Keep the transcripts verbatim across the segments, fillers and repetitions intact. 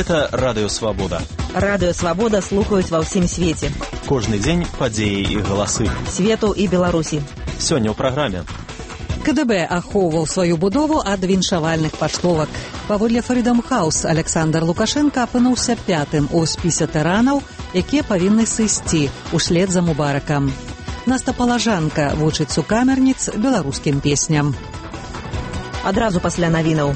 Гэта Радыё Свабода. Радыё Свабода слухаюць ва ўсім свеце. Кожны дзень падзеі і галасы. Свету і Беларусі. Сёння ў праграме. КДБ ахоўваў сваю будову ад віншавальных паштовак. Паводле Freedom House Александр Лукашенко апынуўся пятым у спісе тыранаў, якія павінны сысці услед за Мубаракам. Наста Палажанка вучыць сукамерніц беларускім песням. Адразу пасля навінаў.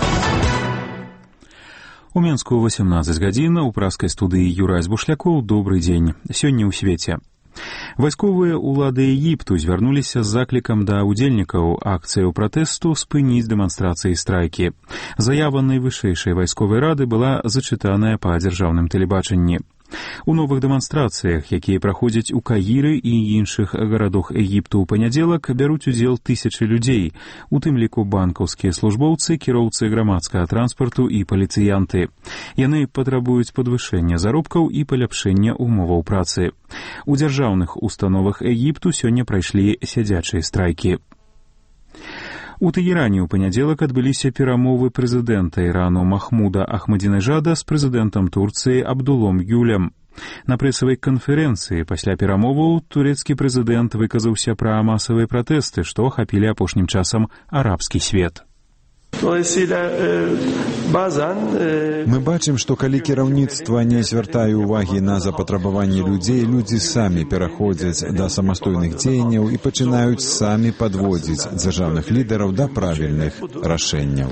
У Менску восемнадцаць гадзін у праскай студыі Юрай Збушлякоў. Добрый дзень. Сёння ў свеце. Вайсковыя ўлады Егіпту звярнуліся з заклікам да ўдзельнікаў акцыяў пратэсту спыніць дэманстрацыі і страйкі. Заява найвышэйшай вайсковай рады была зачытаная па дзяржаўным тэлебачанні. У новых дэманстрацыях, якія праходзяць у Каіры і іншых гарадах Егіпту ў панядзелак, бяруць удзел тысячы людзей, у тым ліку банкаўскія службоўцы, кіроўцы грамадскага транспарту і паліцыянты. Яны патрабуюць падвышэння заробкаў і паляпшэння умоваў працы. У дзяржаўных установах Егіпту сёння прайшлі сядзячыя страйкі. У Тэгеране ў панядзелак адбыліся перамовы прэзідэнта Ірану Махмуда Ахмадзінежада з прэзідэнтам Турцыі Абдулом Гюлем. На прэсавай канферэнцыі пасля перамоваў турэцкі прэзідэнт выказаўся пра масавыя пратэсты, што ахапілі апошнім часам арабскі свет. Мы бачым, што калі кіраўніцтва не звяртае ўвагі на запатрабаванні людзей, людзі самі пераходзяць да самастойных дзеянняў і пачынаюць самі падводзіць дзяржаўных лідараў да правільных рашэнняў.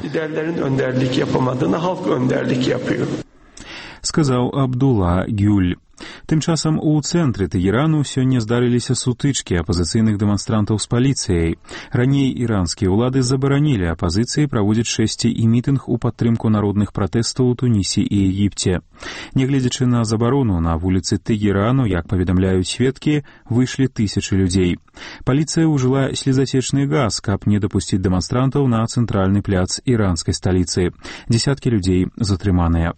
Сказаў Абдула Гюль. Тым часам у цэнтры Тэгерану сёння здарыліся сутычкі апазіцыйных дэманстрантаў з паліцыяй. Раней іранскія ўлады забаранілі апазіцыі праводзіць шэсці і мітынг у падтрымку народных пратэстаў у Тунісе і Егіпце. Нягледзячы на забарону, на вуліцы Тэгерану, як паведамляюць сведкі, выйшлі тысячы людзей. Паліцыя ўжыла слезацечны газ, каб не дапусціць дэманстрантаў на цэнтральны пляц іранскай сталіцы. Дзесяткі людзей затрыманыя.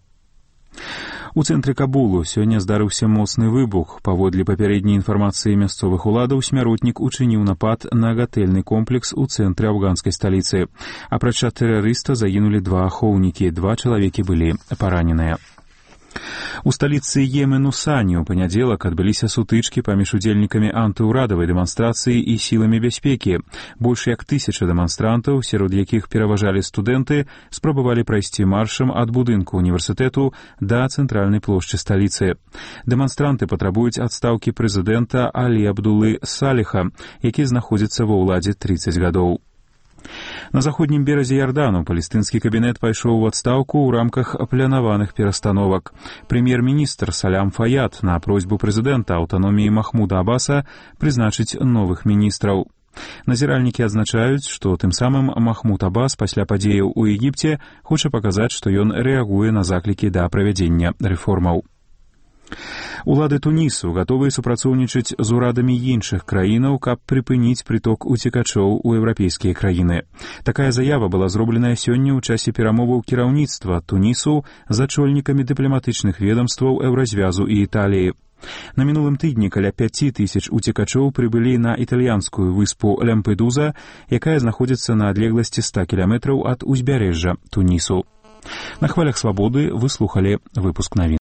У цэнтры Кабулу сёння здарыўся моцны выбух. Паводле папярэдняй інфармацыі мясцовых уладаў, смяротнік учыніў напад на гатэльны комплекс у цэнтры афганскай сталіцы. Апрача тэрарыста загінулі два ахоўнікі, два чалавекі былі параненыя. У сталіцы Йемену Сані ў панядзелак адбыліся сутычкі паміж удзельнікамі антыўрадавай дэманстрацыі і сіламі бяспекі. Больш як тысяча дэманстрантаў, сярод якіх пераважалі студэнты, спрабавалі прайсці маршам ад будынку універсітэту да цэнтральнай плошчы сталіцы. Дэманстранты патрабуюць адстаўкі прэзідэнта Алі Абдулы Саліха, які знаходзіцца ва ўладзе трыццаць гадоў. На заходнім беразе Ярдану палестынскі кабінет пайшоў у адстаўку ў рамках планаваных перастановак. Прэм'ер-міністр Салям Фаяд на просьбу прэзідэнта аўтаноміі Махмуда Аббаса прызначыць новых міністраў. Назіральнікі адзначаюць, што тым самым Махмуд Аббас пасля падзеяў у Егіпце хоча паказаць, што ён рэагуе на заклікі да правядзення рэформаў. Улады Тунісу гатовыя супрацоўнічаць з урадамі іншых краінаў, каб прыпыніць прыток уцекачоў у еўрапейскія краіны. Такая заява была зробленая сёння ў часе перамоваў кіраўніцтва Тунісу з ачольнікамі дыпламатычных ведамстваў Еўразвязу і Італіі. На мінулым тыдні каля пяці тысяч уцекачоў прыбылі на італьянскую выспу Лямпедуза, якая знаходзіцца на адлегласці ста кіламетраў ад узбярэжжа Тунісу. На хвалях Свабоды вы слухалі выпуск навін.